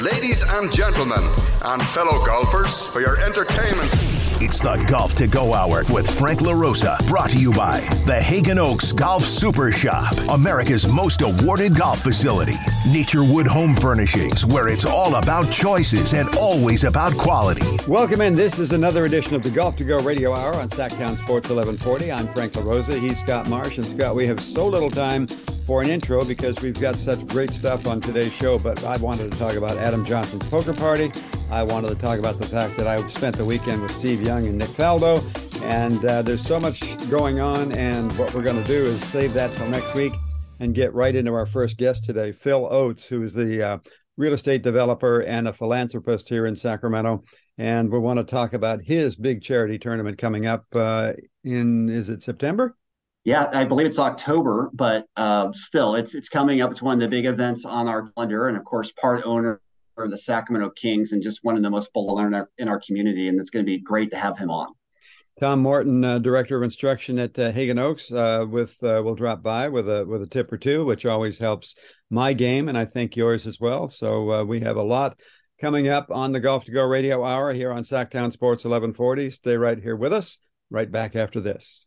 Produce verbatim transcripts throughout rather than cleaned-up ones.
Ladies and gentlemen, and fellow golfers, for your entertainment. It's the Golf to Go Hour with Frank LaRosa, brought to you by the Hagen Oaks Golf Super Shop, America's most awarded golf facility. Naturewood Home Furnishings, where it's all about choices and always about quality. Welcome in. This is another edition of the Golf to Go Radio Hour on Sacktown Sports eleven forty. I'm Frank LaRosa. He's Scott Marsh. And Scott, we have so little time for an intro because we've got such great stuff on today's show, but I wanted to talk about Adam Johnson's poker party. I wanted to talk about the fact that I spent the weekend with Steve Young and Nick Faldo, and uh, there's so much going on, and what we're going to do is save that till next week and get right into our first guest today, Phil Oates, who is the uh, real estate developer and a philanthropist here in Sacramento, and we want to talk about his big charity tournament coming up uh, in, is it September? Yeah, I believe it's October, but uh, still, it's it's coming up. It's one of the big events on our calendar, and of course, part owner of the Sacramento Kings, and just one of the most beloved in our, in our community, and it's going to be great to have him on. Tom Morton, uh, director of instruction at uh, Hagen Oaks, uh, with uh, will drop by with a with a tip or two, which always helps my game, and I think yours as well. So uh, we have a lot coming up on the Golf to Go Radio Hour here on Sacktown Sports eleven forty. Stay right here with us. Right back after this.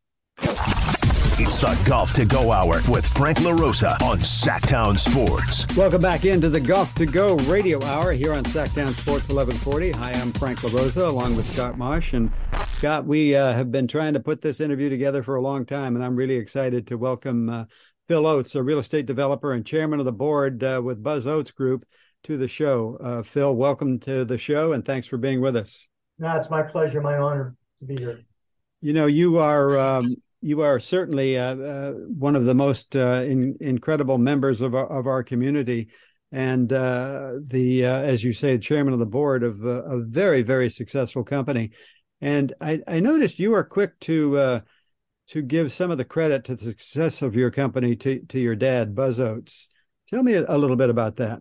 It's the Golf to Go Hour with Frank LaRosa on Sacktown Sports. Welcome back into the Golf to Go Radio Hour here on Sacktown Sports eleven forty. Hi, I'm Frank LaRosa along with Scott Marsh. And Scott, we uh, have been trying to put this interview together for a long time, and I'm really excited to welcome uh, Phil Oates, a real estate developer and chairman of the board uh, with Buzz Oates Group, to the show. Uh, Phil, welcome to the show, and thanks for being with us. No, it's my pleasure, my honor to be here. You know, you are... Um, You are certainly uh, uh, one of the most uh, in, incredible members of our, of our community, and uh, the uh, as you say, chairman of the board of uh, a very very successful company. And I, I noticed you are quick to uh, to give some of the credit to the success of your company to to your dad, Buzz Oates. Tell me a, a little bit about that.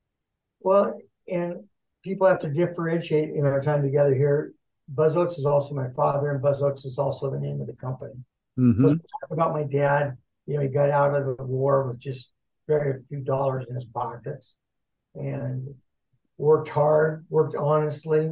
Well, and people have to differentiate in our time together here. Buzz Oates is also my father, and Buzz Oates is also the name of the company. Mm-hmm. So let's talk about my dad. You know, he got out of the war with just very few dollars in his pockets, and worked hard, worked honestly,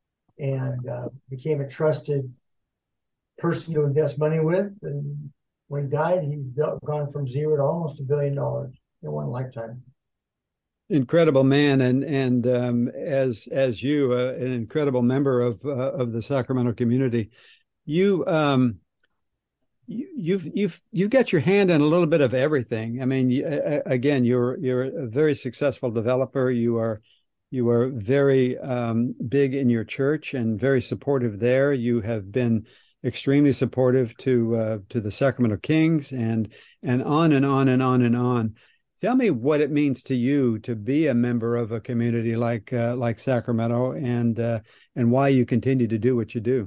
and uh, became a trusted person to invest money with. And when he died, he's gone from zero to almost a billion dollars in one lifetime. Incredible man, and and um, as as you, uh, an incredible member of uh, of the Sacramento community, you. Um, You, you've you've you've got your hand in a little bit of everything. I mean, you, uh, again, you're you're a very successful developer. You are you are very um, big in your church and very supportive there. You have been extremely supportive to uh, to the Sacramento Kings, and and on and on and on and on. Tell me what it means to you to be a member of a community like uh, like Sacramento, and uh, and why you continue to do what you do.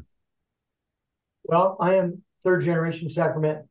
Well, I am third generation Sacramento,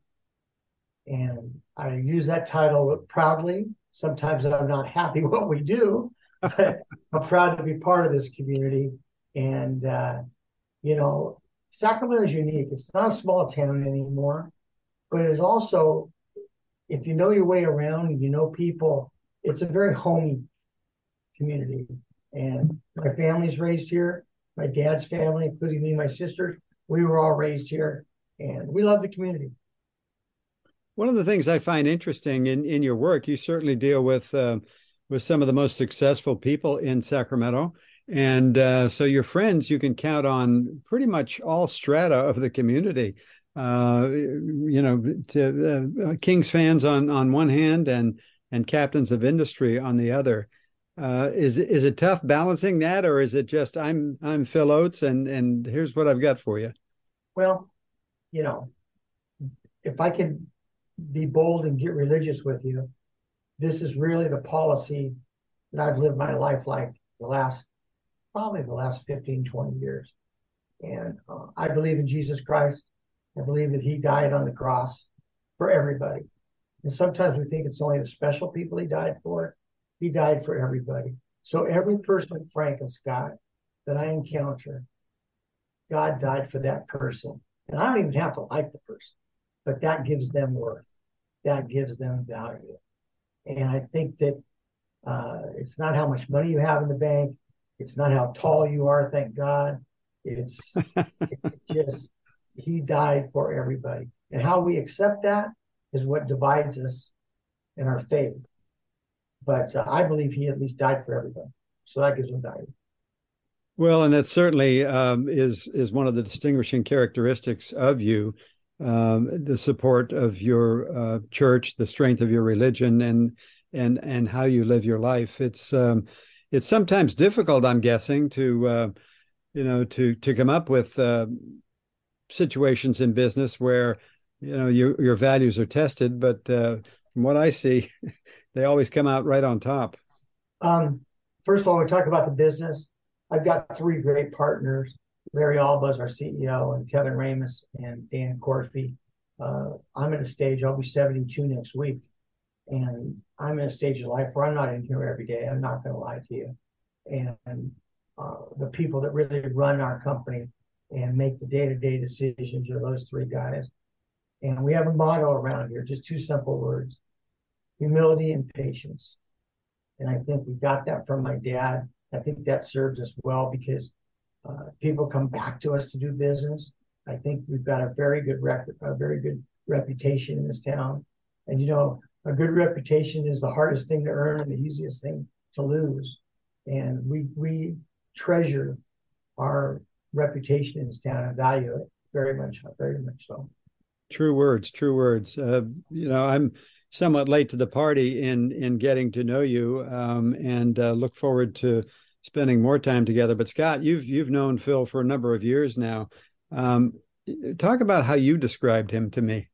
and I use that title proudly. Sometimes I'm not happy what we do, but I'm proud to be part of this community. And uh, you know, Sacramento is unique. It's not a small town anymore, but it is also, if you know your way around and you know people, it's a very homey community. And my family's raised here. My dad's family, including me and my sisters, we were all raised here. And we love the community. One of the things I find interesting in, in your work, you certainly deal with uh, with some of the most successful people in Sacramento. And uh, so your friends, you can count on pretty much all strata of the community. Uh, you know, to, uh, Kings fans on, on one hand and and captains of industry on the other. Uh, is is it tough balancing that, or is it just I'm I'm Phil Oates and and here's what I've got for you? Well, you know, if I can be bold and get religious with you, this is really the policy that I've lived my life like the last, probably the last fifteen, twenty years. And uh, I believe in Jesus Christ. I believe that he died on the cross for everybody. And sometimes we think it's only the special people he died for. He died for everybody. So every person, Frank and Scott, that I encounter, God died for that person. And I don't even have to like the person, but that gives them worth. That gives them value. And I think that uh, it's not how much money you have in the bank. It's not how tall you are, thank God. It's, it's just, he died for everybody. And how we accept that is what divides us in our faith. But uh, I believe he at least died for everybody. So that gives him value. Well, and that certainly um, is is one of the distinguishing characteristics of you, um, the support of your uh, church, the strength of your religion, and and and how you live your life. It's um, it's sometimes difficult, I'm guessing, to uh, you know to to come up with uh, situations in business where you know your your values are tested. But uh, from what I see, they always come out right on top. Um, first of all, we talk about the business. I've got three great partners. Larry Alba is our C E O, and Kevin Ramus and Dan Corfey. Uh, I'm at a stage, I'll be seventy-two next week. And I'm in a stage of life where I'm not in here every day. I'm not going to lie to you. And uh, the people that really run our company and make the day-to-day decisions are those three guys. And we have a motto around here, just two simple words: humility and patience. And I think we got that from my dad. I think that serves us well because uh, people come back to us to do business. I think we've got a very good record, a very good reputation in this town. And, you know, a good reputation is the hardest thing to earn and the easiest thing to lose. And we we treasure our reputation in this town and value it very much, very much so. True words, true words. Uh, you know, I'm somewhat late to the party in in getting to know you, um, and uh, look forward to spending more time together. But Scott, you've you've known Phil for a number of years now. Um, talk about how you described him to me.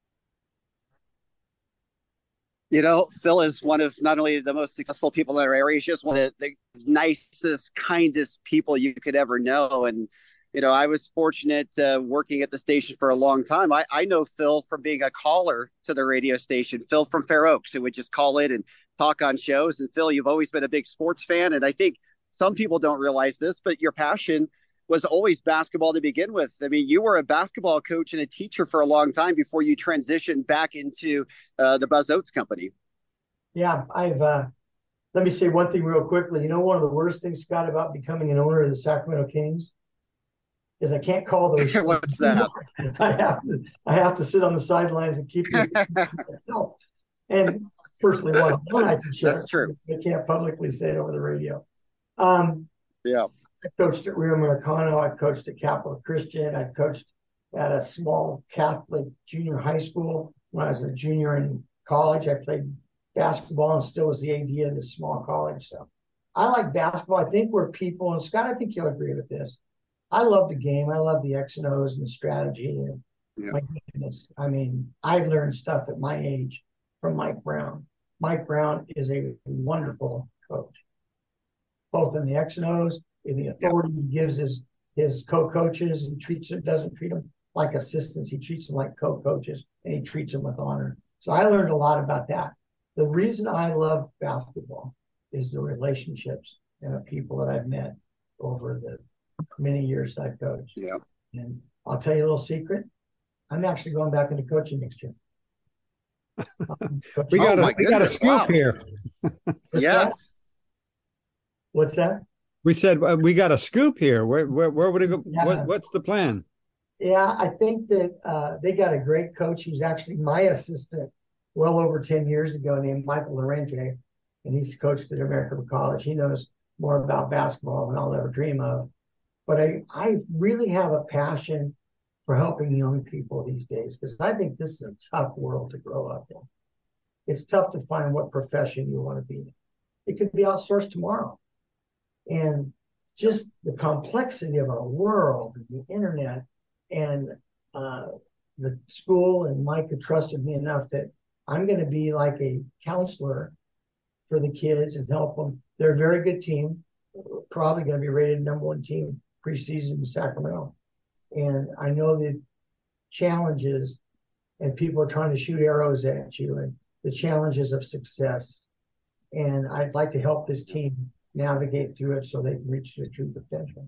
You know, Phil is one of not only the most successful people in our area, he's just one of the, the nicest, kindest people you could ever know. And you know, I was fortunate uh, working at the station for a long time. I, I know Phil from being a caller to the radio station, Phil from Fair Oaks, who would just call in and talk on shows. And Phil, you've always been a big sports fan. And I think some people don't realize this, but your passion was always basketball to begin with. I mean, you were a basketball coach and a teacher for a long time before you transitioned back into uh, the Buzz Oates Company. Yeah, I've, uh, let me say one thing real quickly. You know, one of the worst things, Scott, about becoming an owner of the Sacramento Kings is I can't call those. What's that? I have to, I have to sit on the sidelines and keep it myself. And personally, one, one I can share. That's true. I can't publicly say it over the radio. Um, yeah. I coached at Rio Americano. I coached at Capital Christian. I coached at a small Catholic junior high school. When I was a junior in college, I played basketball and still was the A D of this small college. So I like basketball. I think we're people, and Scott, I think you'll agree with this. I love the game. I love the X and O's and the strategy. And yeah. my goodness, I mean, I've learned stuff at my age from Mike Brown. Mike Brown is a wonderful coach, both in the X and O's, in the authority yeah. he gives his his co-coaches, and treats them, doesn't treat them like assistants. He treats them like co-coaches, and he treats them with honor. So I learned a lot about that. The reason I love basketball is the relationships and the people that I've met over the many years I've coached. Yeah. And I'll tell you a little secret. I'm actually going back into coaching next year. Um, we got oh a we got a scoop wow. here. What's yes. That? What's that? We said uh, we got a scoop here. Where where where would it go? Yeah. What what's the plan? Yeah, I think that uh, they got a great coach. He was actually my assistant well over ten years ago, named Michael Lorente, and he's coached at American College. He knows more about basketball than I'll ever dream of. But I, I really have a passion for helping young people these days, because I think this is a tough world to grow up in. It's tough to find what profession you want to be in. It could be outsourced tomorrow. And just the complexity of our world and the internet, and uh, the school and Mike had trusted me enough that I'm going to be like a counselor for the kids and help them. They're a very good team, probably going to be rated number one team preseason in Sacramento. And I know the challenges, and people are trying to shoot arrows at you, and the challenges of success. And I'd like to help this team navigate through it so they can reach their true potential.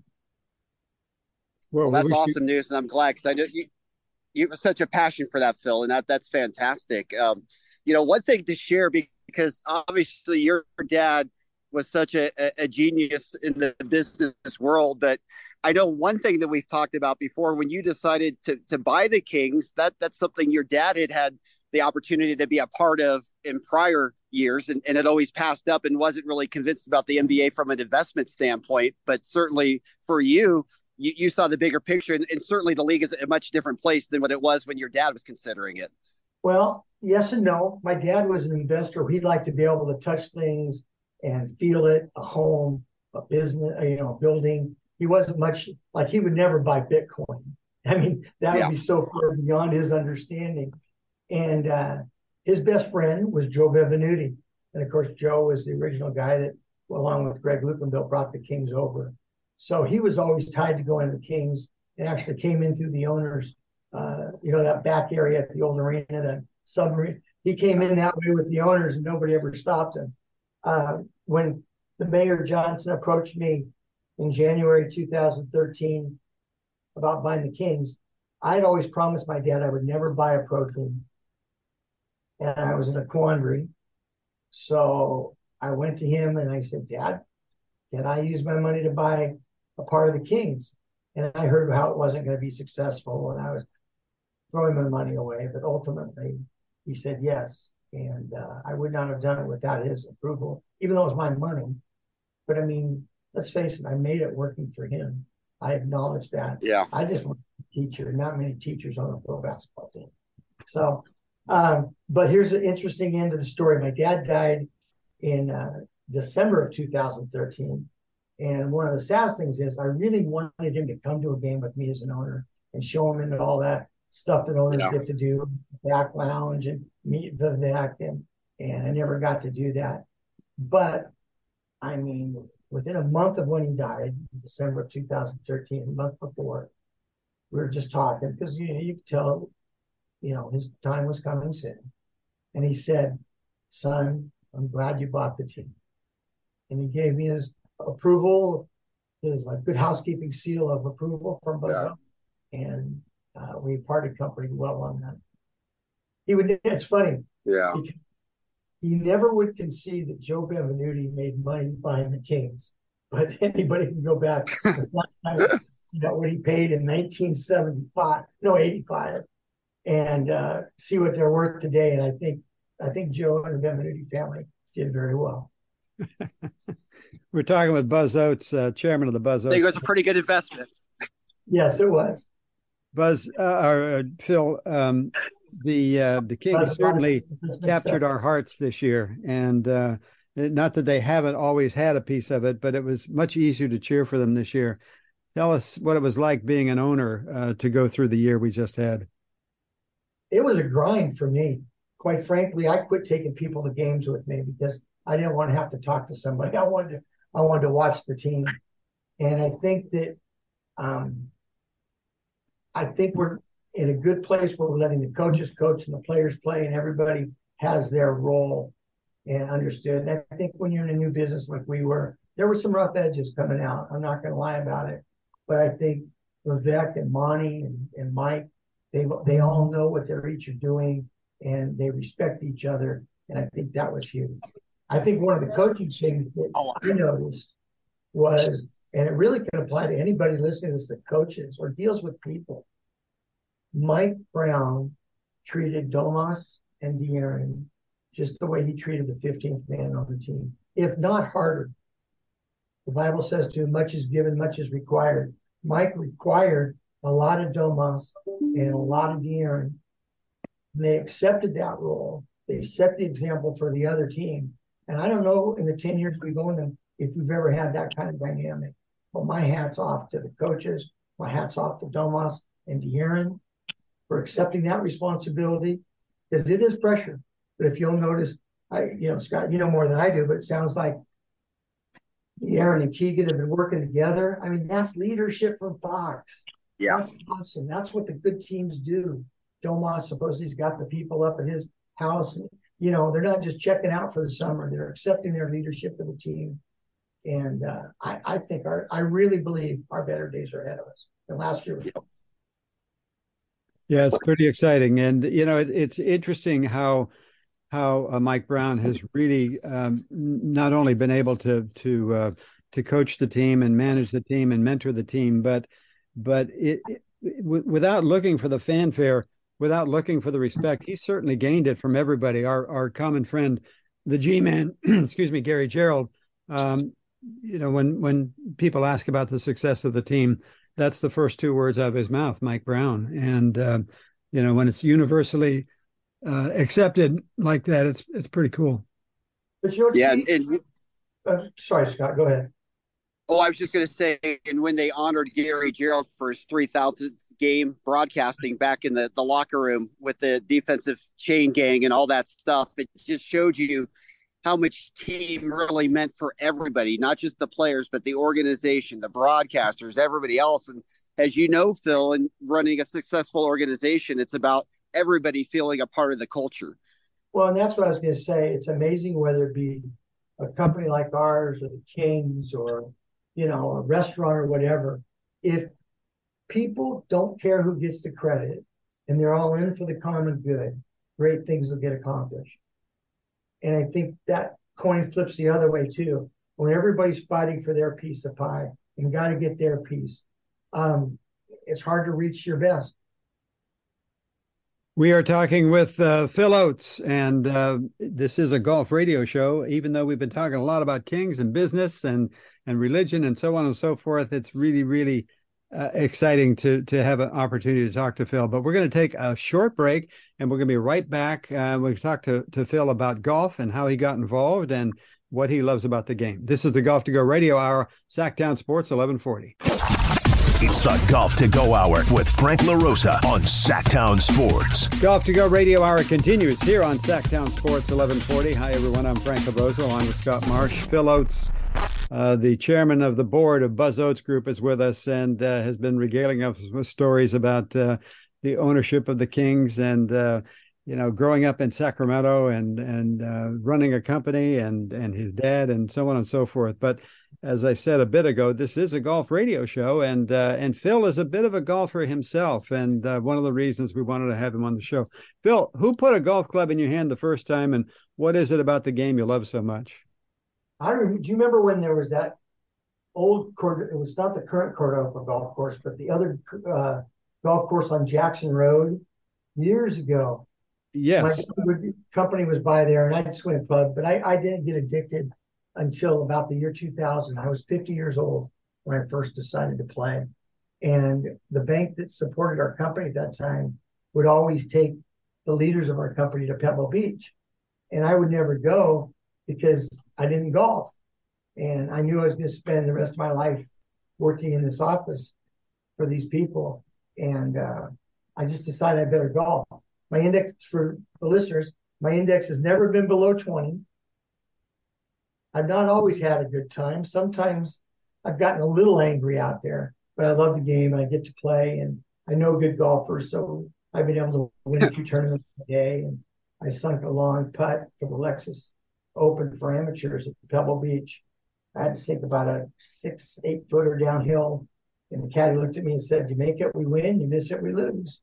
Well, that's awesome news, and I'm glad, because I know you you have such a passion for that, Phil, and that that's fantastic. Um, you know, one thing to share, because obviously your dad was such a, a genius in the business world. But I know one thing that we've talked about before, when you decided to to buy the Kings, that that's something your dad had had the opportunity to be a part of in prior years, and, and it always passed up and wasn't really convinced about the N B A from an investment standpoint. But certainly for you, you, you saw the bigger picture, and, and certainly the league is a much different place than what it was when your dad was considering it. Well, yes and no. My dad was an investor. He'd like to be able to touch things and feel it, a home, a business, you know, a building. He wasn't much like he would never buy Bitcoin. I mean, that Yeah. would be so far beyond his understanding. And uh, his best friend was Joe Benvenuti. And of course, Joe was the original guy that, along with Greg Lukenbill, brought the Kings over. So he was always tied to going to the Kings, and actually came in through the owners, uh, you know, that back area at the old arena, the submarine. He came in that way with the owners, and nobody ever stopped him. Uh, when the Mayor Johnson approached me in January two thousand thirteen about buying the Kings, I had always promised my dad I would never buy a pro team. And I was in a quandary. So I went to him and I said, Dad, can I use my money to buy a part of the Kings? And I heard how it wasn't going to be successful, and I was throwing my money away. But ultimately, he said yes. And uh, I would not have done it without his approval, even though it was my money. But I mean, let's face it, I made it working for him. I acknowledge that. Yeah. I just want a teacher, not many teachers on a pro basketball team. So, um, but here's an interesting end of the story. My dad died in uh, December of two thousand thirteen. And one of the saddest things is I really wanted him to come to a game with me as an owner and show him into all that stuff that owners Yeah. get to do, back lounge and meet Vivek, and, and I never got to do that. But I mean, within a month of when he died, December of two thousand thirteen, a month before, we were just talking because you know, you could tell, you know, his time was coming soon. And he said, son, I'm glad you bought the team. And he gave me his approval, his like good housekeeping seal of approval from both of them. And uh, we parted company well on that. He would, it's funny. Yeah. He, he never would concede that Joe Benvenuti made money buying the Kings, but anybody can go back to you know, what he paid in nineteen seventy-five, no, eighty-five, and uh, see what they're worth today. And I think, I think Joe and the Benvenuti family did very well. We're talking with Buzz Oates, uh, chairman of the Buzz I Oates. think it was a pretty good investment. Yes, it was. Buzz, uh, or uh, Phil, um, the uh, the Kings certainly captured our hearts this year, and uh, not that they haven't always had a piece of it, but it was much easier to cheer for them this year. Tell us what it was like being an owner uh, to go through the year we just had. It was a grind for me. Quite frankly, I quit taking people to games with me because I didn't want to have to talk to somebody. I wanted to, I wanted to watch the team. And I think that um, I think we're in a good place where we're letting the coaches coach and the players play, and everybody has their role and understood. And I think when you're in a new business like we were, there were some rough edges coming out. I'm not going to lie about it. But I think Vivek and Monty and, and Mike, they they all know what they're each are doing, and they respect each other. And I think that was huge. I think one of the coaching things that I noticed was, and it really can apply to anybody listening to this that coaches or deals with people, Mike Brown treated Domas and De'Aaron just the way he treated the fifteenth man on the team, if not harder. The Bible says to much is given, much is required. Mike required a lot of Domas and a lot of De'Aaron. And they accepted that role. They set the example for the other team. And I don't know in the ten years we've owned them if we've ever had that kind of dynamic. But my hat's off to the coaches. My hat's off to Domas and De'Aaron for accepting that responsibility, because it is pressure. But if you'll notice, I, you know, Scott, you know more than I do, but it sounds like De'Aaron and Keegan have been working together. I mean, that's leadership from Fox. Yeah. That's awesome. That's what the good teams do. Domas supposedly he's got the people up at his house. You know, they're not just checking out for the summer. They're accepting their leadership of the team. And uh, I, I think our, I really believe our better days are ahead of us. And last year was fun. Yeah, it's pretty exciting. And, you know, it, it's interesting how how uh, Mike Brown has really um, not only been able to to uh, to coach the team and manage the team and mentor the team, but but it, it w- without looking for the fanfare, without looking for the respect, he certainly gained it from everybody. Our our common friend, the G-man, excuse me, Gary Gerald. Um, you know, when when people ask about the success of the team, that's the first two words out of his mouth, Mike Brown. And uh, you know, when it's universally uh, accepted like that, it's it's pretty cool. But you know, Yeah, and, and uh, sorry, Scott, go ahead. oh, I was just going to say, and when they honored Gary Gerald for his three thousandth game broadcasting back in the, the locker room with the defensive chain gang and all that stuff, it just showed you how much team really meant for everybody, not just the players, but the organization, the broadcasters, everybody else. And as you know, Phil, in running a successful organization, it's about everybody feeling a part of the culture. Well, and that's what I was going to say. It's amazing whether it be a company like ours or the Kings or, you know, a restaurant or whatever. If people don't care who gets the credit and they're all in for the common good, great things will get accomplished. And I think that coin flips the other way too. When everybody's fighting for their piece of pie and got to get their piece, um, it's hard to reach your best. We are talking with uh, Phil Oates, and uh, this is a golf radio show. Even though we've been talking a lot about Kings and business and and religion and so on and so forth, it's really, really uh, exciting to to have an opportunity to talk to Phil. But we're going to take a short break, and we're going to be right back. Uh, we're going to talk to, to Phil about golf and how he got involved and what he loves about the game. This is the Golf to Go Radio Hour, Sacktown Sports, eleven forty. It's the Golf to Go Hour with Frank LaRosa on Sacktown Sports. Golf to Go Radio Hour continues here on Sacktown Sports, eleven forty. Hi, everyone. I'm Frank LaRosa along with Scott Marsh. Phil Oates, uh, the chairman of the board of Buzz Oates Group, is with us and uh, has been regaling us with stories about uh, the ownership of the Kings and, uh, you know, growing up in Sacramento and and uh, running a company and and his dad and so on and so forth. But as I said a bit ago, this is a golf radio show, and uh, and Phil is a bit of a golfer himself, and uh, one of the reasons we wanted to have him on the show. Phil, who put a golf club in your hand the first time, and what is it about the game you love so much? I remember, do you remember when there was that old court? It was not the current Cordova golf course, but the other uh, golf course on Jackson Road years ago. Yes. My company was by there, and I'd swing a club, but I, I didn't get addicted until about the year two thousand. I was fifty years old when I first decided to play. And the bank that supported our company at that time would always take the leaders of our company to Pebble Beach. And I would never go because I didn't golf. And I knew I was going to spend the rest of my life working in this office for these people. And uh, I just decided I better golf. My index, for the listeners, my index has never been below twenty. I've not always had a good time. Sometimes I've gotten a little angry out there, but I love the game and I get to play and I know good golfers. So I've been able to win a few tournaments a day. And I sunk a long putt for the Lexus Open for amateurs at Pebble Beach. I had to sink about a six, eight footer downhill. And the caddy looked at me and said, "You make it, we win. You miss it, we lose."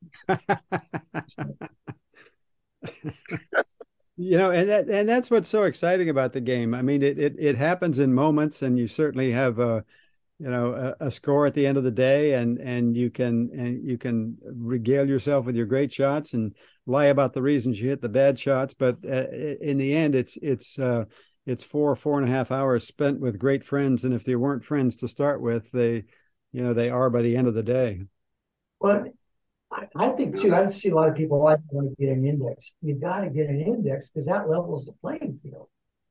You know, and that, and that's what's so exciting about the game. I mean, it it, it happens in moments, and you certainly have a, you know, a, a score at the end of the day, and and you can and you can regale yourself with your great shots and lie about the reasons you hit the bad shots. But uh, in the end, it's it's uh, it's four four and a half hours spent with great friends, and if they weren't friends to start with, they, you know, they are by the end of the day. Well, I, I think too, I see a lot of people, I want to get an index. You got to get an index because that levels the playing field.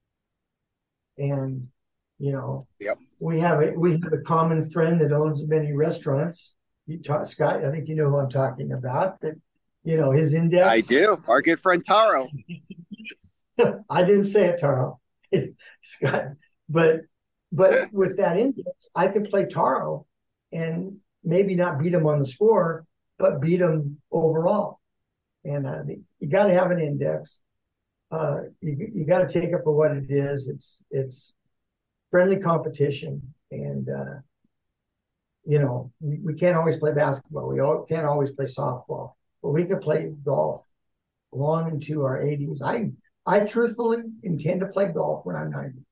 And, you know, yep. we have a, we have a common friend that owns many restaurants. You talk, Scott, I think you know who I'm talking about, that, you know, his index. I do. Our good friend Taro. I didn't say it, Taro. Scott, but, but with that index, I can play Taro and maybe not beat him on the score, but beat him overall. And uh, the, you got to have an index. Uh, you you got to take it for what it is. It's it's friendly competition, and uh, you know we, we can't always play basketball. We all, can't always play softball, but we can play golf long into our eighties. I I truthfully intend to play golf when I'm ninety.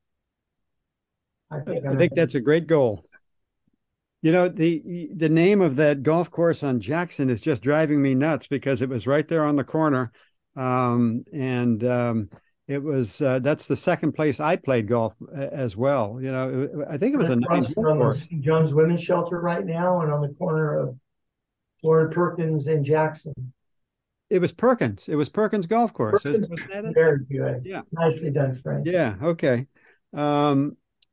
I think, I think that's a great goal. You know, the the name of that golf course on Jackson is just driving me nuts because it was right there on the corner. Um, and um, it was, uh, that's the second place I played golf as well. You know, I think it was a nice course. Saint John's Women's Shelter right now and on the corner of Florida Perkins and Jackson. It was Perkins. It was Perkins Golf Course. Perkins, Wasn't that it? Very good. Yeah. Nicely done, Frank. Yeah. Okay. Um,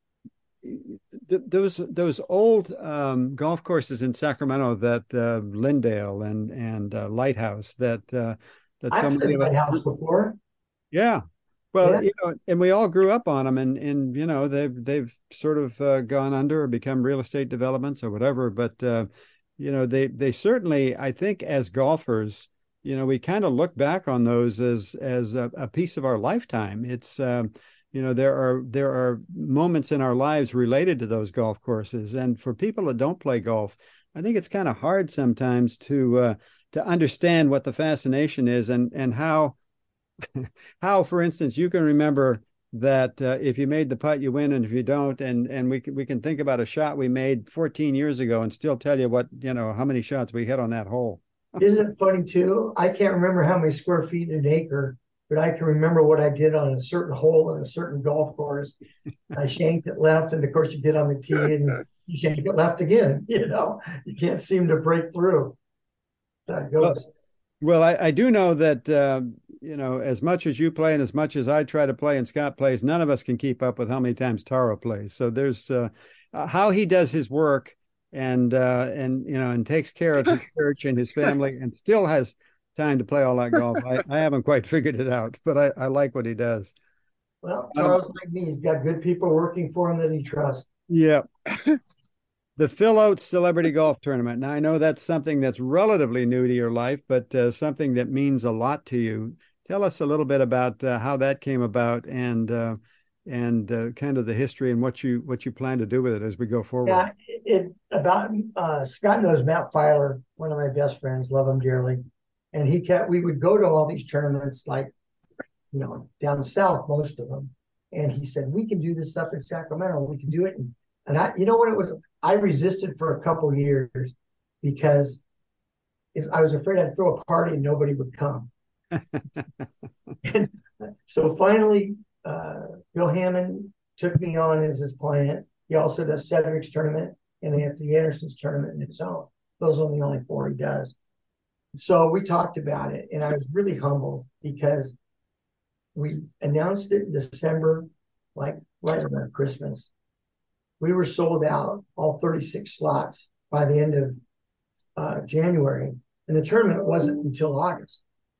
th- those those old um, golf courses in Sacramento, that uh, Lindale and and uh, Lighthouse, that uh, that I've some played Lighthouse before. Yeah. Well, yeah. you know, and we all grew up on them, and and you know they've they've sort of uh, gone under or become real estate developments or whatever. But uh, you know, they they certainly, I think, as golfers, you know, we kind of look back on those as as a, a piece of our lifetime. It's um, you know, there are there are moments in our lives related to those golf courses, and for people that don't play golf, I think it's kind of hard sometimes to uh, to understand what the fascination is, and and how how, for instance, you can remember that uh, if you made the putt, you win, and if you don't, and and we can, we can think about a shot we made fourteen years ago and still tell you what, you know, how many shots we hit on that hole. Isn't it funny too? I can't remember how many square feet in an acre, but I can remember what I did on a certain hole in a certain golf course. I shanked it left, and of course you get on the tee and you shank it left again. You know, you can't seem to break through. That goes. Well, well I, I do know that, uh, you know, as much as you play and as much as I try to play and Scott plays, none of us can keep up with how many times Taro plays. So there's uh, how he does his work and, uh, and, you know, and takes care of his church and his family and still has time to play all that golf. I, I haven't quite figured it out, but I, I like what he does. Well, Taro's like me. He's got good people working for him that he trusts. Yeah. The Phil Oates Celebrity Golf Tournament. Now, I know that's something that's relatively new to your life, but uh, something that means a lot to you. Tell us a little bit about uh, how that came about, and uh, and uh, kind of the history and what you what you plan to do with it as we go forward. Yeah, it about uh, Scott knows Matt Filer, one of my best friends, love him dearly, and he kept. We would go to all these tournaments, like you know, down south, most of them, and he said we can do this up in Sacramento. We can do it, and, and I, you know what it was. I resisted for a couple of years because I was afraid I'd throw a party and nobody would come. And so finally, uh, Bill Hammond took me on as his client. He also does Cedric's tournament and Anthony Anderson's tournament in his own. Those are the only four he does. So we talked about it, and I was really humbled because we announced it in December, like right around Christmas. We were sold out, all thirty-six slots, by the end of uh, January, and the tournament wasn't until August.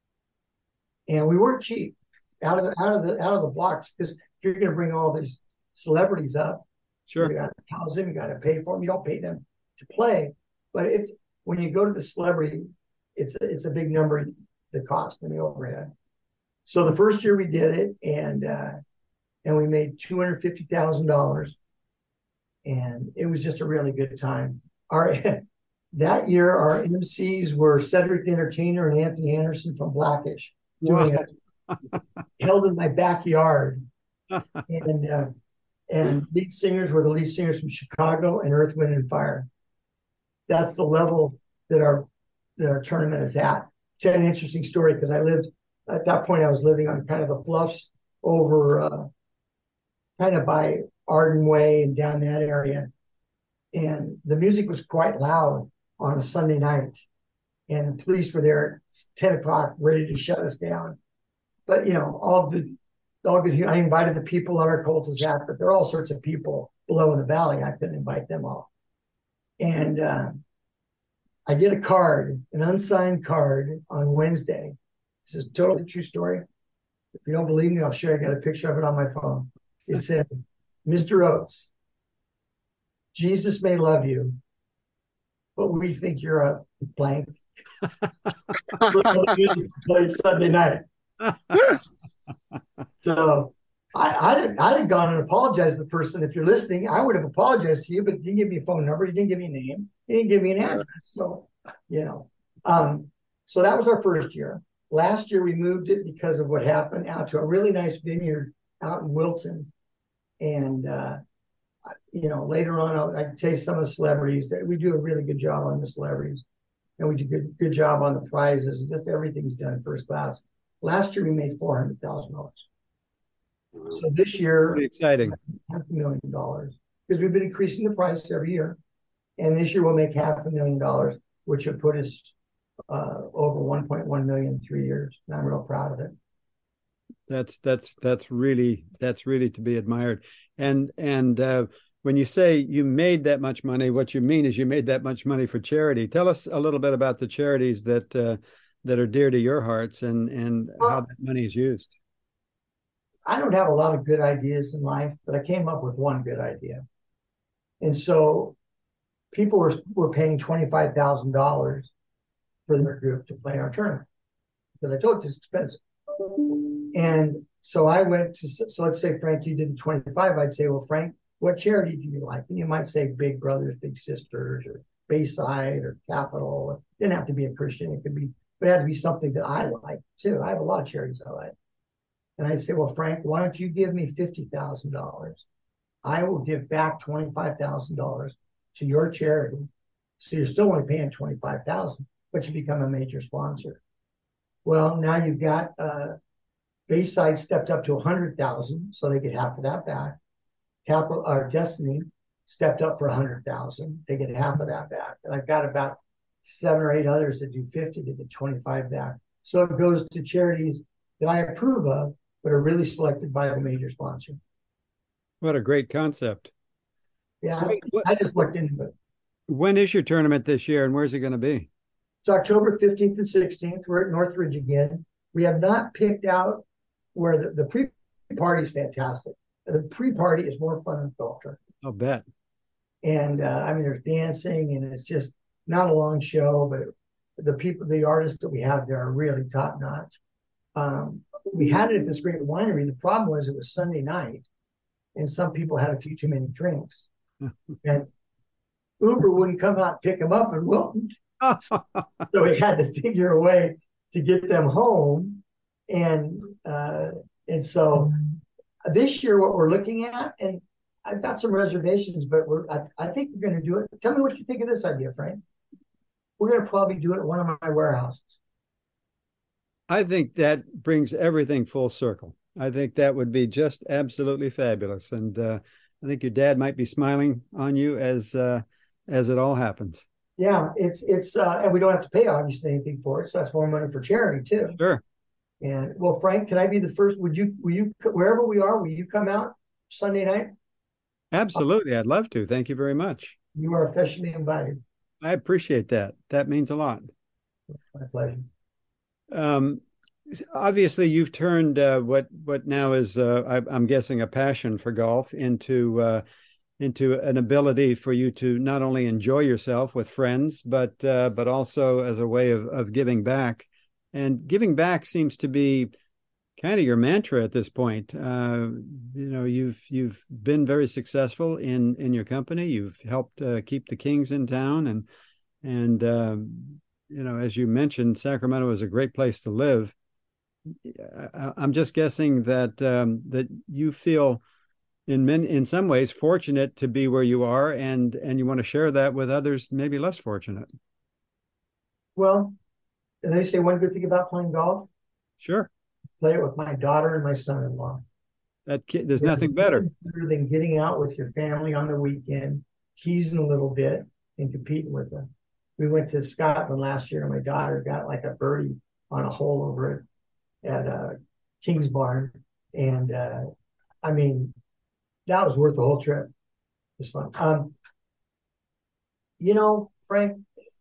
And we weren't cheap out of the out of the out of the blocks, because if you're going to bring all these celebrities up, sure, you got to house them, you got to pay for them. You don't pay them to play, but it's when you go to the celebrity, it's it's a big number, the cost and the overhead. So the first year we did it, and uh, and we made two hundred fifty thousand dollars. And it was just a really good time. Our that year, our M Cs were Cedric the Entertainer and Anthony Anderson from Blackish, doing wow. it held in my backyard. and uh, and lead singers were the lead singers from Chicago and Earth, Wind and Fire. That's the level that our that our tournament is at. It's an interesting story because I lived at that point. I was living on kind of the bluffs over, uh, kind of by Arden Way and down that area. And the music was quite loud on a Sunday night. And the police were there at ten o'clock ready to shut us down. But, you know, all good, all good. I invited the people on our cul-de-sac, but there are all sorts of people below in the valley. I couldn't invite them all. And uh, I get a card, an unsigned card on Wednesday. This is a totally true story. If you don't believe me, I'll show you. I got a picture of it on my phone. It said, Mister Oates, Jesus may love you, but we think you're a blank. Played Sunday night. So I, I'd, have, I'd have gone and apologized to the person. If you're listening, I would have apologized to you, but you didn't give me a phone number. You didn't give me a name. You didn't give me an address. So, you know. Um, so that was our first year. last year we moved it because of what happened out to a really nice vineyard out in Wilton. And, uh, you know, later on, I'll, I can tell you some of the celebrities that we do a really good job on the celebrities. And we do a good, good job on the prizes. And just everything's done first class. Last year, we made four hundred thousand dollars. So this year, Pretty exciting. Half a million dollars. Because we've been increasing the price every year. And this year, we'll make half a million dollars, which would put us uh, over one point one million in three years. And I'm real proud of it. That's that's that's really that's really to be admired. And and uh, when you say you made that much money, what you mean is you made that much money for charity. Tell us a little bit about the charities that uh, that are dear to your hearts and and well, how that money is used. I don't have a lot of good ideas in life, but I came up with one good idea. And so people were were paying twenty-five thousand dollars for their group to play our tournament because I told you it's expensive. And so I went to, so let's say, Frank, you did the twenty-five. I'd say, well, Frank, what charity do you like? And you might say Big Brothers, Big Sisters, or Bayside, or Capital. It didn't have to be a Christian. It could be, but it had to be something that I like too. I have a lot of charities I like. And I'd say, well, Frank, why don't you give me fifty thousand dollars? I will give back twenty-five thousand dollars to your charity. So you're still only paying twenty-five thousand dollars, but you become a major sponsor. Well, now you've got uh, Bayside stepped up to one hundred thousand dollars, so they get half of that back. Capital or Destiny stepped up for one hundred thousand dollars, they get half of that back. And I've got about seven or eight others that do fifty to get twenty-five back. So it goes to charities that I approve of, but are really selected by the major sponsor. What a great concept. Yeah, I, I just looked into it. When is your tournament this year, and where's it going to be? It's October fifteenth and sixteenth. We're at Northridge again. We have not picked out where the, the pre-party is fantastic. The pre-party is more fun than the golf tournament. I'll bet. And uh, I mean, there's dancing, and it's just not a long show, but the people, the artists that we have there are really top notch. Um, we had it at this great winery. The problem was it was Sunday night, and some people had a few too many drinks. And Uber wouldn't come out and pick them up in Wilton. So we had to figure a way to get them home. And uh, and so this year, what we're looking at, and I've got some reservations, but we're I, I think we're going to do it. Tell me what you think of this idea, Frank. We're going to probably do it at one of my warehouses. I think that brings everything full circle. I think that would be just absolutely fabulous. And uh, I think your dad might be smiling on you as uh, as it all happens. Yeah, it's it's uh, and we don't have to pay obviously anything for it, so that's more money for charity too. Sure. And well, Frank, can I be the first? Would you? Will you? Wherever we are, will you come out Sunday night? Absolutely, I'd love to. Thank you very much. You are officially invited. I appreciate that. That means a lot. My pleasure. Um, obviously, you've turned uh, what what now is, uh, I, I'm guessing, a passion for golf into uh, into an ability for you to not only enjoy yourself with friends, but uh, but also as a way of of giving back. And giving back seems to be kind of your mantra at this point. Uh, you know, you've you've been very successful in in your company. You've helped uh, keep the Kings in town, and and um, you know, as you mentioned, Sacramento is a great place to live. I, I'm just guessing that um, that you feel in many, in some ways, fortunate to be where you are, and and you want to share that with others, maybe less fortunate. Well, and they say one good thing about playing golf. Sure. Play it with my daughter and my son-in-law. That kid, there's nothing better. better than getting out with your family on the weekend, teasing a little bit, and competing with them. We went to Scotland last year, and my daughter got like a birdie on a hole over at, at uh, King's Barn, and uh, I mean, that was worth the whole trip. It was fun. Um, you know, Frank,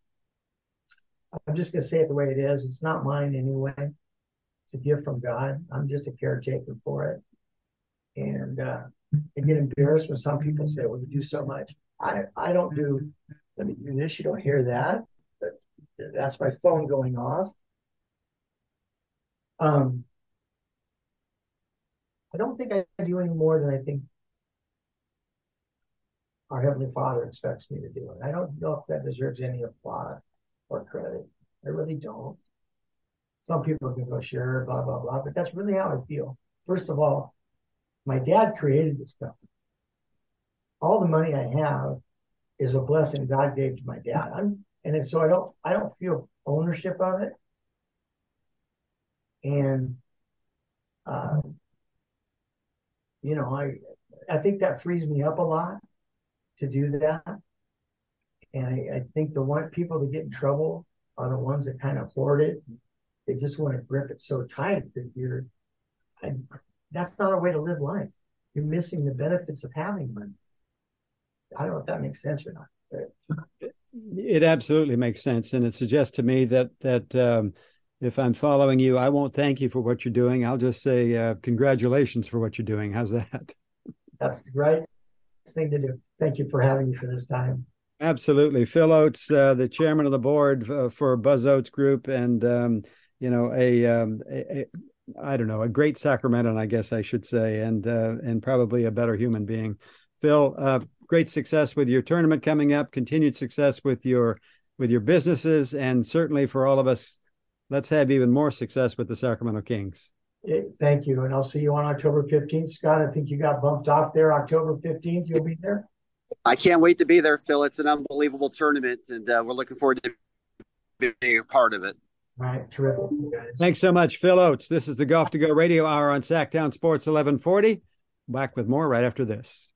I'm just going to say it the way it is. It's not mine anyway. It's a gift from God. I'm just a caretaker for it. And uh, I get embarrassed when some people say, well, you do so much. I, I don't do, let me do this. You don't hear that. But that's my phone going off. Um, I don't think I do any more than I think our Heavenly Father expects me to do. And I don't know if that deserves any applause or credit. I really don't. some people can go, sure, blah, blah, blah. But that's really how I feel. First of all, my dad created this company. All the money I have is a blessing God gave to my dad. I'm, and then, so I don't, I don't feel ownership of it. And, uh, you know, I, I think that frees me up a lot to do that. And I, I think the one people that get in trouble are the ones that kind of hoard it. They just want to grip it so tight that you're, I, that's not a way to live life. You're missing the benefits of having money. I don't know if that makes sense or not. But it absolutely makes sense. And it suggests to me that, that um, if I'm following you, I won't thank you for what you're doing. I'll just say uh, congratulations for what you're doing. How's that? That's the right thing to do. Thank you for having me for this time. Absolutely. Phil Oates, uh, the chairman of the board uh, for Buzz Oates Group, and, um, you know, a, um, a, a, I don't know, a great Sacramentan, I guess I should say, and, uh, and probably a better human being. Phil, uh, great success with your tournament coming up, continued success with your, with your businesses, and certainly for all of us, let's have even more success with the Sacramento Kings. Thank you. And I'll see you on October fifteenth. Scott, I think you got bumped off there. October fifteenth, you'll be there. I can't wait to be there, Phil. It's an unbelievable tournament, and uh, we're looking forward to being a part of it. All right, terrific. Guys. Thanks so much, Phil Oates. This is the Golf to Go Radio Hour on Sacktown Sports eleven forty. Back with more right after this.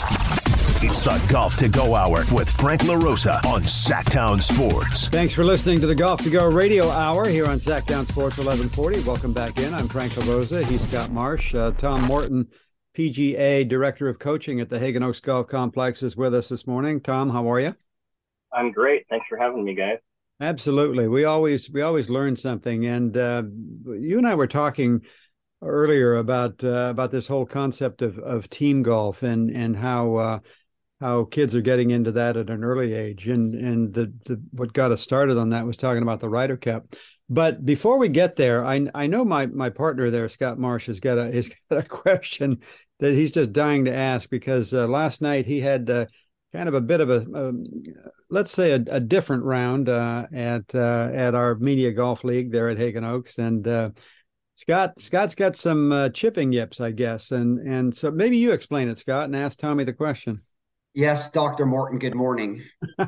It's the Golf to Go Hour with Frank LaRosa on Sacktown Sports. Thanks for listening to the Golf to Go Radio Hour here on Sacktown Sports eleven forty. Welcome back in. I'm Frank LaRosa. He's Scott Marsh. Uh, Tom Morton, P G A Director of Coaching at the Hagen Oaks Golf Complex, is with us this morning. Tom, how are you? I'm great. Thanks for having me, guys. Absolutely. We always we always learn something. And uh, you and I were talking earlier about uh, about this whole concept of, of team golf and and how uh, how kids are getting into that at an early age. And and the, the what got us started on that was talking about the Ryder Cup. But before we get there, I I know my my partner there, Scott Marsh, has got a has got a question that he's just dying to ask, because uh, last night he had uh, kind of a bit of a, a let's say a, a different round uh, at uh, at our Media Golf League there at Hagen Oaks, and uh, Scott Scott's got some uh, chipping yips, I guess, and and so maybe you explain it, Scott, and ask Tommy the question. Yes, Doctor Morton, good morning.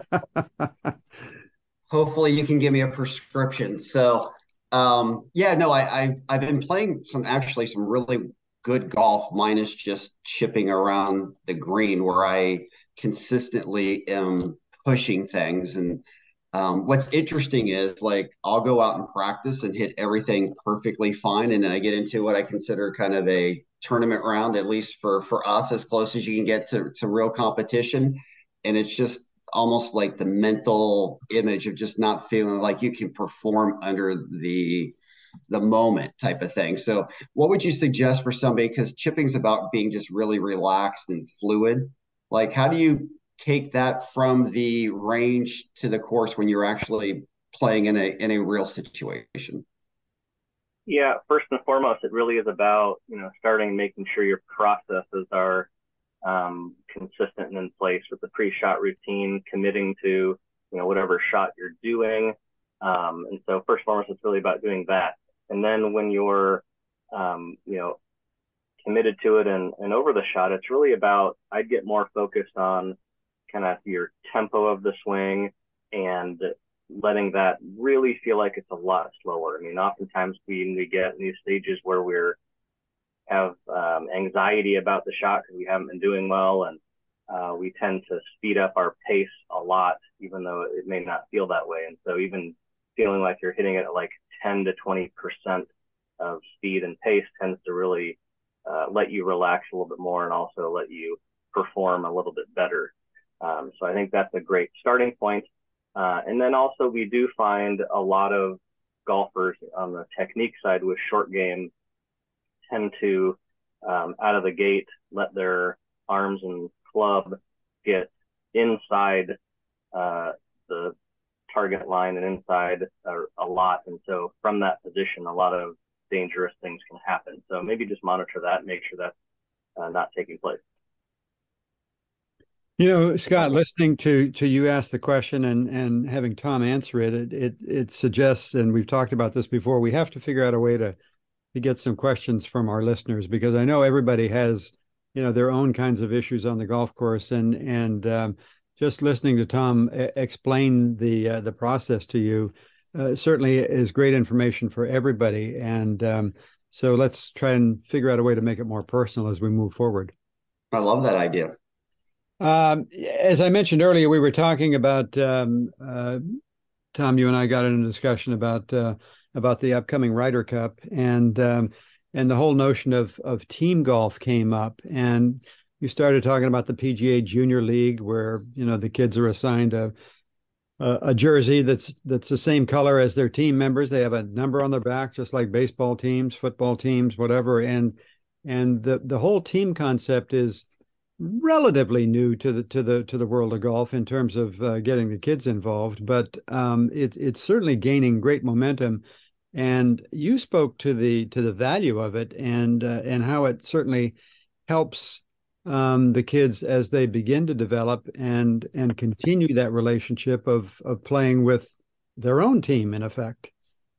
Hopefully you can give me a prescription. So, um, yeah, no, I, I, I've been playing some, actually some really good golf, minus just chipping around the green, where I consistently am pushing things. And um, what's interesting is, like, I'll go out and practice and hit everything perfectly fine. And then I get into what I consider kind of a tournament round, at least for, for us, as close as you can get to, to real competition. And it's just almost like the mental image of just not feeling like you can perform under the the moment type of thing. So what would you suggest for somebody, because chipping's about being just really relaxed and fluid, like how do you take that from the range to the course when you're actually playing in a in a real situation? Yeah, first and foremost, it really is about, you know, starting making sure your processes are um, consistent and in place with the pre-shot routine, committing to, you know, whatever shot you're doing. Um, and so first and foremost, it's really about doing that. And then when you're, um, you know, committed to it and, and over the shot, it's really about, I'd get more focused on kind of your tempo of the swing and letting that really feel like it's a lot slower. I mean, oftentimes we, we get in these stages where we're have um, anxiety about the shot because we haven't been doing well, and uh, we tend to speed up our pace a lot, even though it may not feel that way. And so even feeling like you're hitting it at like ten to twenty percent of speed and pace tends to really uh, let you relax a little bit more and also let you perform a little bit better. Um, so I think that's a great starting point. Uh, and then also we do find a lot of golfers on the technique side with short game tend to, um, out of the gate, let their arms and club get inside uh, the target line and inside a, a lot. And so from that position, a lot of dangerous things can happen. So maybe just monitor that and make sure that's uh, not taking place. You know, Scott, listening to to you ask the question and and having Tom answer it, it it it suggests, and we've talked about this before, we have to figure out a way to to get some questions from our listeners, because I know everybody has, you know, their own kinds of issues on the golf course, and and um, just listening to Tom explain the uh, the process to you uh, certainly is great information for everybody. And um, so let's try and figure out a way to make it more personal as we move forward. I love that idea. Um, as I mentioned earlier, we were talking about um, uh, Tom. You and I got in a discussion about uh, about the upcoming Ryder Cup, and um, and the whole notion of of team golf came up, and you started talking about the P G A Junior League, where you know the kids are assigned a a, a jersey that's that's the same color as their team members. They have a number on their back, just like baseball teams, football teams, whatever, and and the the whole team concept is relatively new to the to the to the world of golf in terms of uh, getting the kids involved, but um, it, it's certainly gaining great momentum. And you spoke to the to the value of it, and uh, and how it certainly helps um, the kids as they begin to develop and and continue that relationship of of playing with their own team, in effect.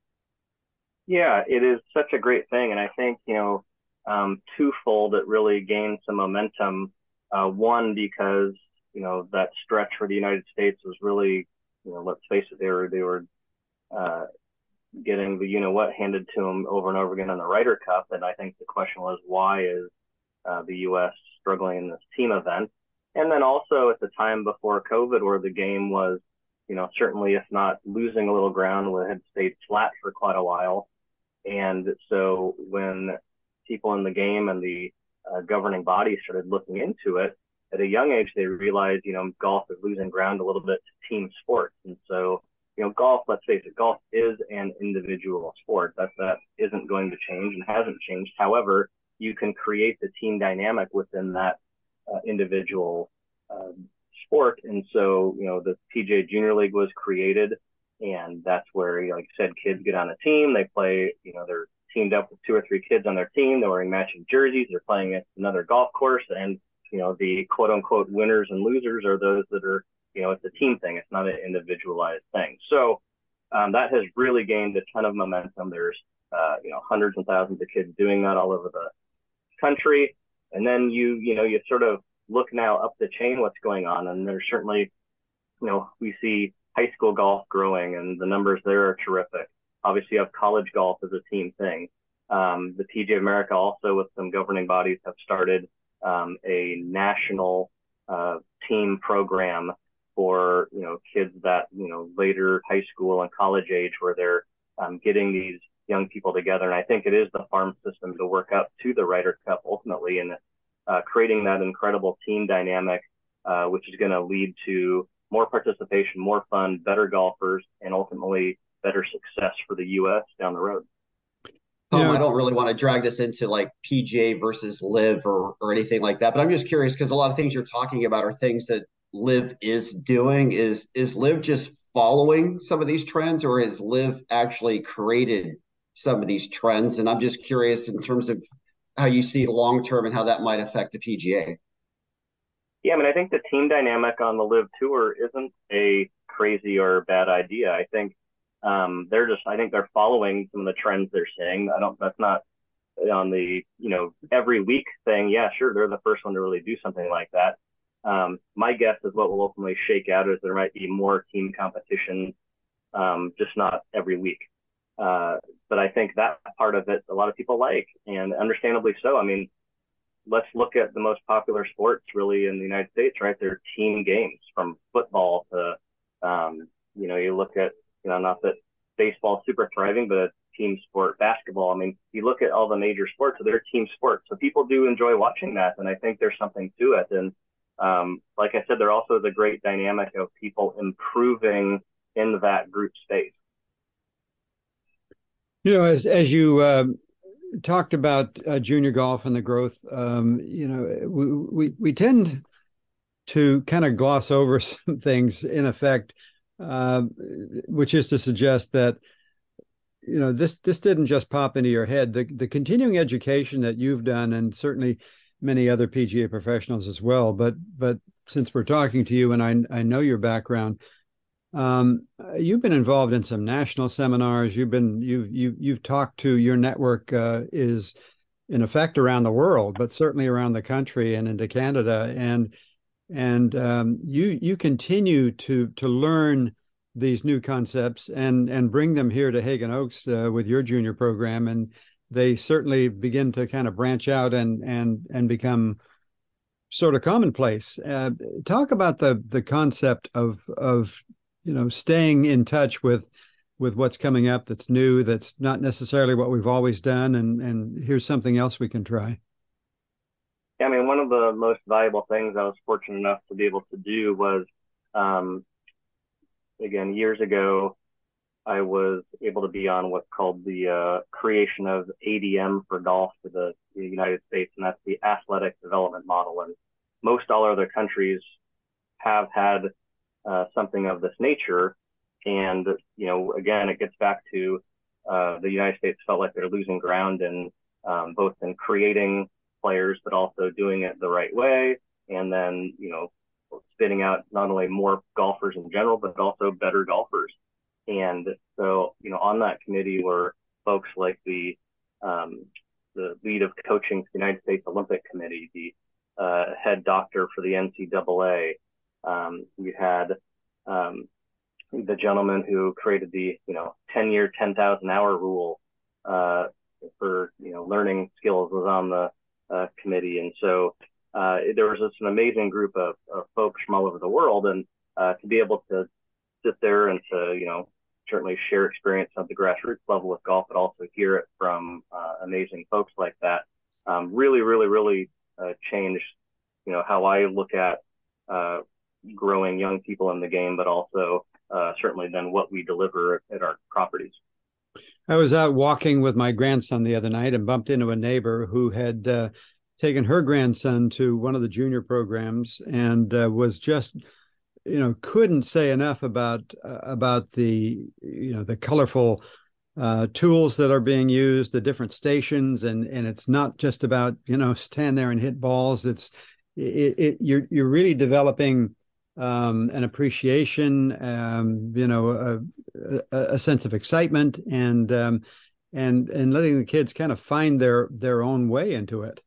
Yeah, it is such a great thing, and I think you know um, twofold it really gained some momentum. Uh, one, because, you know, that stretch for the United States was really, you know, let's face it, they were, they were uh, getting the, you know what, handed to them over and over again on the Ryder Cup. And I think the question was, why is uh, the U S struggling in this team event? And then also at the time before COVID, where the game was, you know, certainly if not losing a little ground, it had stayed flat for quite a while. And so when people in the game and the Uh, governing body started looking into it at a young age, they realized, you know, golf is losing ground a little bit to team sports. And so, you know, golf, let's face it, golf is an individual sport. That, that isn't going to change and hasn't changed. However, you can create the team dynamic within that uh, individual uh, sport. And so, you know, the P G A Junior League was created, and that's where, like I said, kids get on a team, they play, you know, they're teamed up with two or three kids on their team. They're wearing matching jerseys. They're playing at another golf course. And, you know, the quote unquote winners and losers are those that are, you know, it's a team thing. It's not an individualized thing. So um, that has really gained a ton of momentum. There's, uh, you know, hundreds and thousands of kids doing that all over the country. And then you, you know, you sort of look now up the chain, what's going on. And there's certainly, you know, we see high school golf growing, and the numbers there are terrific. Obviously, you have college golf as a team thing. Um, the P G A of America also, with some governing bodies, have started um, a national uh, team program for, you know, kids that, you know, later high school and college age, where they're um, getting these young people together. And I think it is the farm system to work up to the Ryder Cup ultimately, and uh, creating that incredible team dynamic, uh, which is going to lead to more participation, more fun, better golfers, and ultimately better success for the U S down the road. Tom, yeah. I don't really want to drag this into like P G A versus LIV or, or anything like that, but I'm just curious, because a lot of things you're talking about are things that LIV is doing. Is is LIV just following some of these trends, or has LIV actually created some of these trends? And I'm just curious in terms of how you see long term and how that might affect the P G A. Yeah, I mean, I think the team dynamic on the LIV Tour isn't a crazy or bad idea. I think Um, they're just, I think they're following some of the trends they're seeing. I don't, that's not on the, you know, every week thing. Yeah, sure. They're the first one to really do something like that. Um, my guess is what will ultimately shake out is there might be more team competition, um, just not every week. Uh, but I think that part of it, a lot of people like, and understandably so. I mean, let's look at the most popular sports really in the United States, right? They're team games, from football to, um, you know, you look at, you know, not that baseball is super thriving, but a team sport, basketball. I mean, you look at all the major sports, so they're team sports. So people do enjoy watching that, and I think there's something to it. And um, like I said, there also is a great dynamic of people improving in that group space. You know, as as you um, talked about uh, junior golf and the growth, um, you know, we, we we tend to kind of gloss over some things, in effect. Uh, which is to suggest that, you know, this this didn't just pop into your head. The the continuing education that you've done, and certainly many other P G A professionals as well, but but since we're talking to you and I, I know your background, um, you've been involved in some national seminars. You've been, you've, you, you've talked to, your network uh, is in effect around the world, but certainly around the country and into Canada. And, and um, you, you continue to, to learn these new concepts and, and bring them here to Hagen Oaks uh, with your junior program. And they certainly begin to kind of branch out and, and, and become sort of commonplace. Uh, talk about the, the concept of, of, you know, staying in touch with, with what's coming up that's new, that's not necessarily what we've always done. And, and here's something else we can try. Yeah, I mean, one of the most valuable things I was fortunate enough to be able to do was, um, again, years ago, I was able to be on what's called the uh, creation of A D M for golf for the, the United States, and that's the athletic development model. And most all other countries have had uh, something of this nature. And, you know, again, it gets back to uh, the United States felt like they're losing ground in um, both in creating players, but also doing it the right way. And then, you know, spitting out not only more golfers in general, but also better golfers. And so, you know, on that committee were folks like the um, the lead of coaching for the United States Olympic Committee, the uh, head doctor for the N C double A. Um, you had um, the gentleman who created the, you know, ten-year, ten thousand hour rule uh, for, you know, learning skills was on the uh, committee. And so uh, there was just an amazing group of, of folks from all over the world. And uh, to be able to sit there and to, you know, certainly share experience at the grassroots level with golf, but also hear it from uh, amazing folks like that, um, really, really, really uh, changed, you know, how I look at uh, growing young people in the game, but also uh, certainly then what we deliver at our properties. I was out walking with my grandson the other night and bumped into a neighbor who had uh, taken her grandson to one of the junior programs and uh, was just, you know, couldn't say enough about uh, about the, you know, the colorful uh, tools that are being used, the different stations, and and it's not just about, you know, stand there and hit balls. It's it, it you're you're really developing um, an appreciation, um, you know, a, a, a sense of excitement, and um, and and letting the kids kind of find their their own way into it.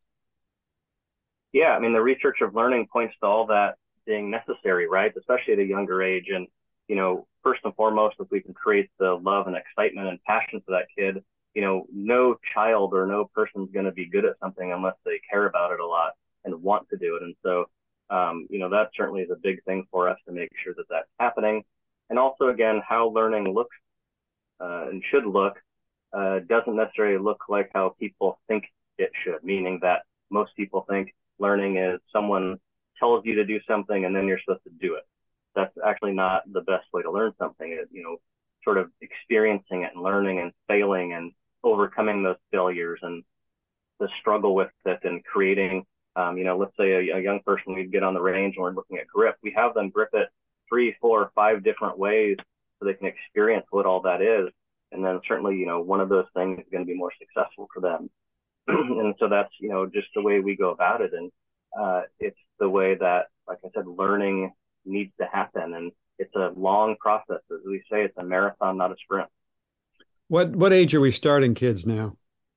Yeah, I mean, the research of learning points to all that being necessary, right? Especially at a younger age. And, you know, first and foremost, if we can create the love and excitement and passion for that kid, you know, no child or no person's going to be good at something unless they care about it a lot and want to do it. And so, um, you know, that certainly is a big thing for us to make sure that that's happening. And also, again, how learning looks uh, and should look uh, doesn't necessarily look like how people think it should, meaning that most people think learning is someone tells you to do something and then you're supposed to do it. That's actually not the best way to learn something. It, you know, sort of experiencing it and learning and failing and overcoming those failures and the struggle with it and creating, um, you know, let's say a, a young person, we'd get on the range and we're looking at grip. We have them grip it three, four, five different ways so they can experience what all that is. And then certainly, you know, one of those things is going to be more successful for them. And so that's, you know, just the way we go about it. And uh, it's the way that, like I said, learning needs to happen. And it's a long process. As we say, it's a marathon, not a sprint. What what age are we starting kids now?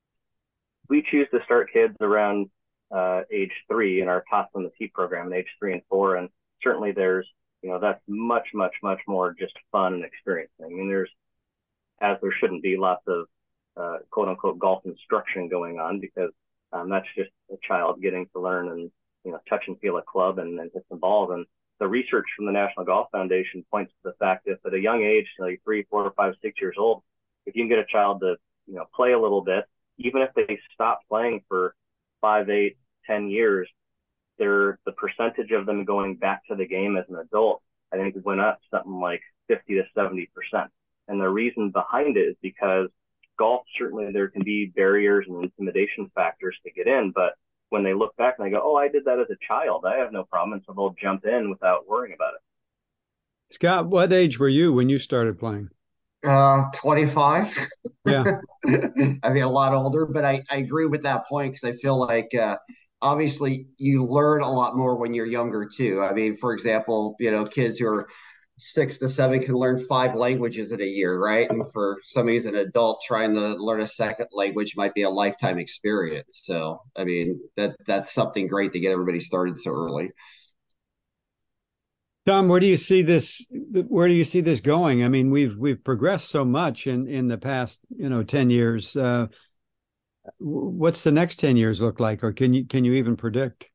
We choose to start kids around uh, age three in our Toss on the Tee program, age three and four. And certainly there's, you know, that's much, much, much more just fun and experiencing. I mean, there's, as there shouldn't be, lots of uh, quote unquote golf instruction going on, because um, that's just a child getting to learn and, you know, touch and feel a club and, and hit some balls. And the research from the National Golf Foundation points to the fact that at a young age, like three, four, five, six years old, if you can get a child to, you know, play a little bit, even if they stop playing for five, eight, ten years, they're, the percentage of them going back to the game as an adult, I think went up something like fifty to seventy percent. And the reason behind it is because golf, certainly there can be barriers and intimidation factors to get in, but when they look back and they go, oh, I did that as a child, I have no problem. And so they'll jump in without worrying about it. Scott, what age were you when you started playing? Uh, twenty-five. Yeah. I mean, a lot older, but I, I agree with that point because I feel like uh, obviously you learn a lot more when you're younger too. I mean, for example, you know, kids who are six to seven can learn five languages in a year, right? And for somebody who's an adult trying to learn a second language might be a lifetime experience. So, I mean, that that's something great to get everybody started so early. Tom, where do you see this? Where do you see this going? I mean, we've we've progressed so much in in the past, you know, ten years. Uh, what's the next ten years look like, or can you can you even predict?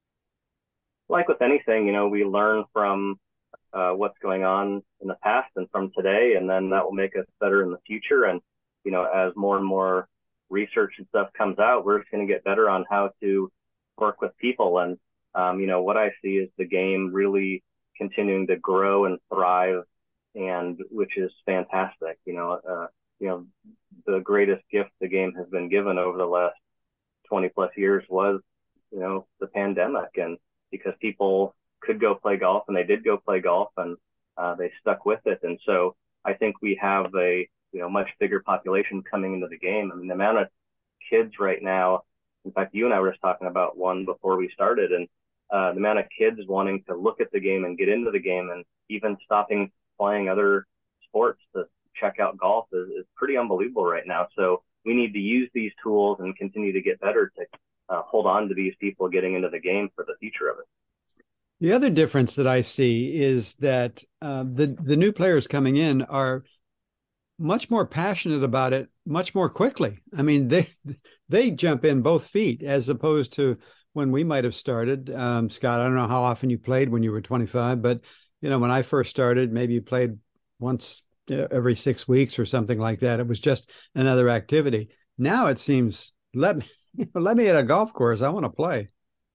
Like with anything, you know, we learn from uh, what's going on in the past and from today, and then that will make us better in the future. And you know, as more and more research and stuff comes out, we're just going to get better on how to work with people. And um, you know, what I see is the game really continuing to grow and thrive, and which is fantastic. You know, uh, you know, the greatest gift the game has been given over the last twenty plus years was, you know, the pandemic, and because people could go play golf and they did go play golf and uh, they stuck with it. And so I think we have a, you know, much bigger population coming into the game. I mean, the amount of kids right now, in fact, you and I were just talking about one before we started, and Uh, the amount of kids wanting to look at the game and get into the game and even stopping playing other sports to check out golf is, is pretty unbelievable right now. So we need to use these tools and continue to get better to uh, hold on to these people getting into the game for the future of it. The other difference that I see is that uh, the, the new players coming in are much more passionate about it much more quickly. I mean, they they jump in both feet as opposed to when we might have started. Um, Scott, I don't know how often you played when you were twenty-five, but, you know, when I first started, maybe you played once every six weeks or something like that. It was just another activity. Now it seems, let me, let me at a golf course. I want to play.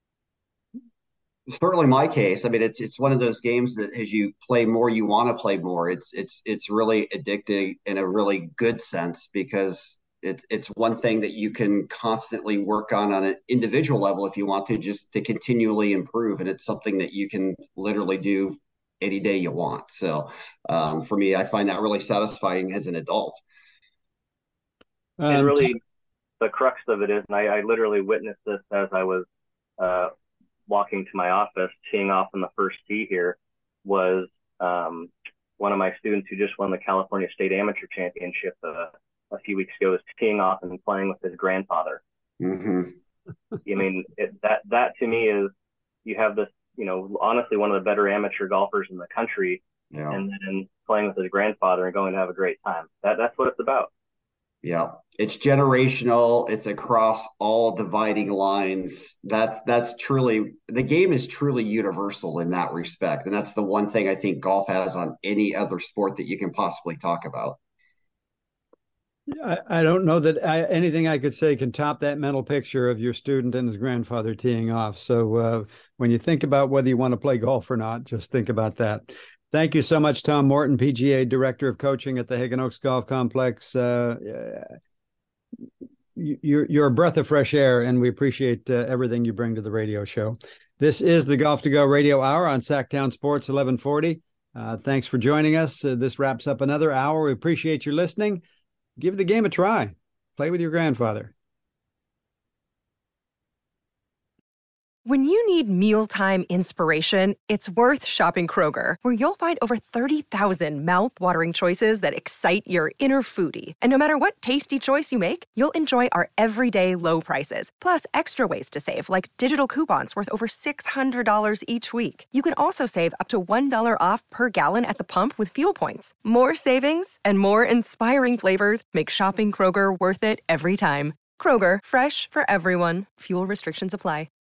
Certainly my case. I mean, it's it's one of those games that as you play more, you want to play more. It's it's it's really addicting in a really good sense, because it's it's one thing that you can constantly work on on an individual level if you want to, just to continually improve, and it's something that you can literally do any day you want. So um, for me, I find that really satisfying as an adult. Um, and really, the crux of it is, and I, I literally witnessed this as I was uh, walking to my office, teeing off on the first tee here, was um, one of my students who just won the California State Amateur Championship uh, a few weeks ago, was teeing off and playing with his grandfather. Mm-hmm. I mean, it, that that to me is, you have this, you know, honestly one of the better amateur golfers in the country, yeah. and then playing with his grandfather and going to have a great time. That that's what it's about. Yeah, it's generational. It's across all dividing lines. That's that's truly, the game is truly universal in that respect, and that's the one thing I think golf has on any other sport that you can possibly talk about. I, I don't know that I, anything I could say can top that mental picture of your student and his grandfather teeing off. So uh, when you think about whether you want to play golf or not, just think about that. Thank you so much, Tom Morton, P G A Director of Coaching at the Haggin Oaks Golf Complex. Uh, you're, you're a breath of fresh air, and we appreciate uh, everything you bring to the radio show. This is the Golf to Go Radio Hour on Sacktown Sports eleven forty. Uh, thanks for joining us. Uh, this wraps up another hour. We appreciate your listening. Give the game a try. Play with your grandfather. When you need mealtime inspiration, it's worth shopping Kroger, where you'll find over thirty thousand mouth-watering choices that excite your inner foodie. And no matter what tasty choice you make, you'll enjoy our everyday low prices, plus extra ways to save, like digital coupons worth over six hundred dollars each week. You can also save up to one dollar off per gallon at the pump with fuel points. More savings and more inspiring flavors make shopping Kroger worth it every time. Kroger, fresh for everyone. Fuel restrictions apply.